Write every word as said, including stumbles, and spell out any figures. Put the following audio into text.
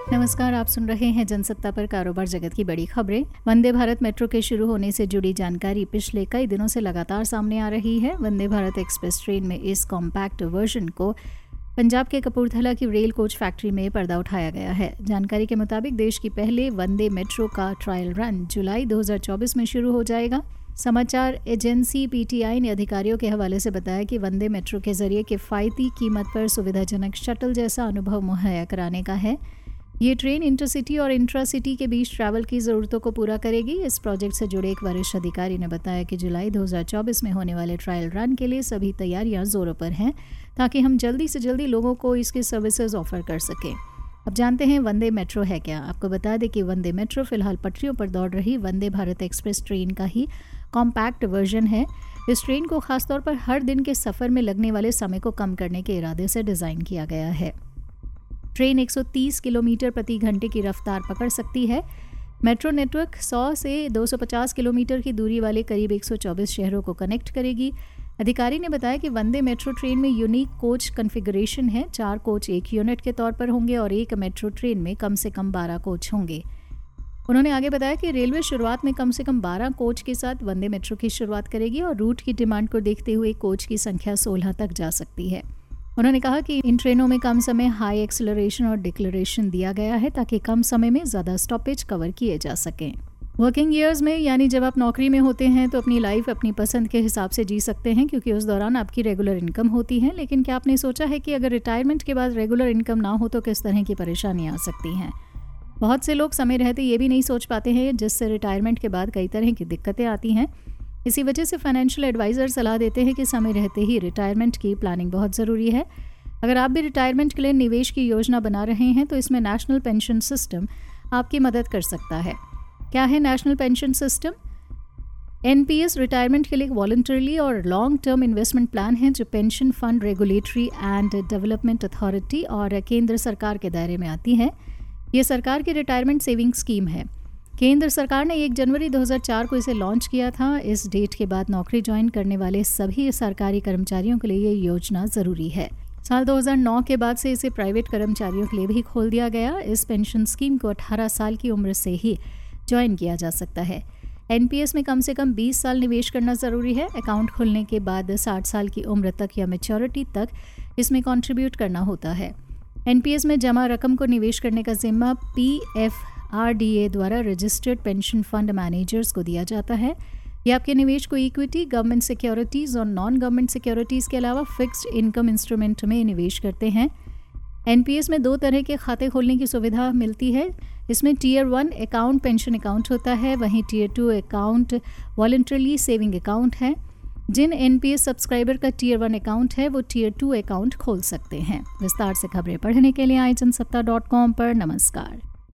नमस्कार, आप सुन रहे हैं जनसत्ता पर कारोबार जगत की बड़ी खबरें। वंदे भारत मेट्रो के शुरू होने से जुड़ी जानकारी पिछले कई दिनों से लगातार सामने आ रही है। वंदे भारत एक्सप्रेस ट्रेन में इस कॉम्पैक्ट वर्जन को पंजाब के कपूरथला की रेल कोच फैक्ट्री में पर्दा उठाया गया है। जानकारी के मुताबिक देश की पहले वंदे मेट्रो का ट्रायल रन जुलाई दो हज़ार चौबीस में शुरू हो जाएगा। समाचार एजेंसी पीटीआई ने अधिकारियों के हवाले से बताया कि वंदे मेट्रो के जरिए किफ़ायती कीमत पर सुविधाजनक शटल जैसा अनुभव मुहैया कराने का है। ये ट्रेन इंटरसिटी और इंट्रा सिटी के बीच ट्रैवल की ज़रूरतों को पूरा करेगी। इस प्रोजेक्ट से जुड़े एक वरिष्ठ अधिकारी ने बताया कि जुलाई दो हज़ार चौबीस में होने वाले ट्रायल रन के लिए सभी तैयारियां जोरों पर हैं, ताकि हम जल्दी से जल्दी लोगों को इसकी सर्विसेज ऑफर कर सकें। अब जानते हैं वंदे मेट्रो है क्या। आपको बता दें कि वंदे मेट्रो फिलहाल पटरियों पर दौड़ रही वंदे भारत एक्सप्रेस ट्रेन का ही कॉम्पैक्ट वर्जन है। इस ट्रेन को खासतौर पर हर दिन के सफ़र में लगने वाले समय को कम करने के इरादे से डिज़ाइन किया गया है। ट्रेन एक सौ तीस किलोमीटर प्रति घंटे की रफ्तार पकड़ सकती है। मेट्रो नेटवर्क सौ से दो सौ पचास किलोमीटर की दूरी वाले करीब एक सौ चौबीस शहरों को कनेक्ट करेगी। अधिकारी ने बताया कि वंदे मेट्रो ट्रेन में यूनिक कोच कॉन्फ़िगरेशन है। चार कोच एक यूनिट के तौर पर होंगे और एक मेट्रो ट्रेन में कम से कम बारह कोच होंगे। उन्होंने आगे बताया कि रेलवे शुरुआत में कम से कम बारह कोच के साथ वंदे मेट्रो की शुरुआत करेगी और रूट की डिमांड को देखते हुए कोच की संख्या सोलह तक जा सकती है। उन्होंने कहा कि इन ट्रेनों में कम समय हाई एक्सेलरेशन और डिक्लेरेशन दिया गया है, ताकि कम समय में ज़्यादा स्टॉपेज कवर किए जा सकें। वर्किंग ईयर्स में, यानी जब आप नौकरी में होते हैं, तो अपनी लाइफ अपनी पसंद के हिसाब से जी सकते हैं, क्योंकि उस दौरान आपकी रेगुलर इनकम होती है। लेकिन क्या आपने सोचा है कि अगर रिटायरमेंट के बाद रेगुलर इनकम ना हो तो किस तरह की परेशानियाँ आ सकती हैं। बहुत से लोग समय रहते ये भी नहीं सोच पाते हैं, जिससे रिटायरमेंट के बाद कई तरह की दिक्कतें आती हैं। इसी वजह से फाइनेंशियल एडवाइज़र सलाह देते हैं कि समय रहते ही रिटायरमेंट की प्लानिंग बहुत ज़रूरी है। अगर आप भी रिटायरमेंट के लिए निवेश की योजना बना रहे हैं तो इसमें नेशनल पेंशन सिस्टम आपकी मदद कर सकता है। क्या है national pension system? NPS retirement के लिए एक वॉलंटरली और लॉन्ग टर्म इन्वेस्टमेंट प्लान है, जो pension fund regulatory and development authority और केंद्र सरकार के दायरे में आती है। ये सरकार की रिटायरमेंट सेविंग स्कीम है। केंद्र सरकार ने एक जनवरी दो हज़ार चार को इसे लॉन्च किया था। इस डेट के बाद नौकरी ज्वाइन करने वाले सभी सरकारी कर्मचारियों के लिए ये योजना ज़रूरी है। साल दो हज़ार नौ के बाद से इसे प्राइवेट कर्मचारियों के लिए भी खोल दिया गया। इस पेंशन स्कीम को अठारह साल की उम्र से ही ज्वाइन किया जा सकता है। एनपीएस में कम से कम बीस साल निवेश करना ज़रूरी है। अकाउंट खुलने के बाद साठ साल की उम्र तक या मैच्योरिटी तक इसमें कंट्रीब्यूट करना होता है। एनपीएस में जमा रकम को निवेश करने का जिम्मा पीएफआरडीए द्वारा रजिस्टर्ड पेंशन फंड मैनेजर्स को दिया जाता है। ये आपके निवेश को इक्विटी, गवर्नमेंट सिक्योरिटीज़ और नॉन गवर्नमेंट सिक्योरिटीज़ के अलावा फिक्स्ड इनकम इंस्ट्रूमेंट में निवेश करते हैं। एनपीएस में दो तरह के खाते खोलने की सुविधा मिलती है। इसमें tier one account pension account होता है, वहीं tier two account voluntarily saving account है। जिन एनपीएस सब्सक्राइबर का टीयर वन अकाउंट है वो टीयर टू अकाउंट खोल सकते हैं। विस्तार से खबरें पढ़ने के लिए आई जनसत्ता डॉट कॉम पर नमस्कार।